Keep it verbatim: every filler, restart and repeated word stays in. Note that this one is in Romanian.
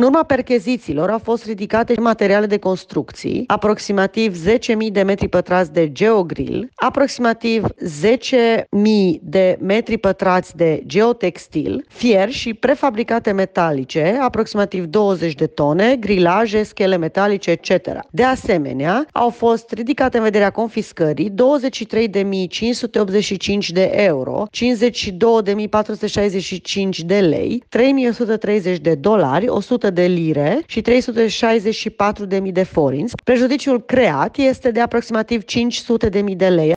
În urma perchezițiilor au fost ridicate materiale de construcții, aproximativ zece mii de metri pătrați de geogrill, aproximativ zece mii de metri pătrați de geotextil, fier și prefabricate metalice, aproximativ douăzeci de tone, grilaje, schele metalice, et cetera. De asemenea, au fost ridicate în vederea confiscării douăzeci și trei de mii cinci sute optzeci și cinci de euro, cincizeci și două de mii patru sute șaizeci și cinci de lei, trei mii o sută treizeci de dolari, o sută de lire și trei sute șaizeci și patru de mii de forinți. Prejudiciul creat este de aproximativ cinci sute de mii de lei.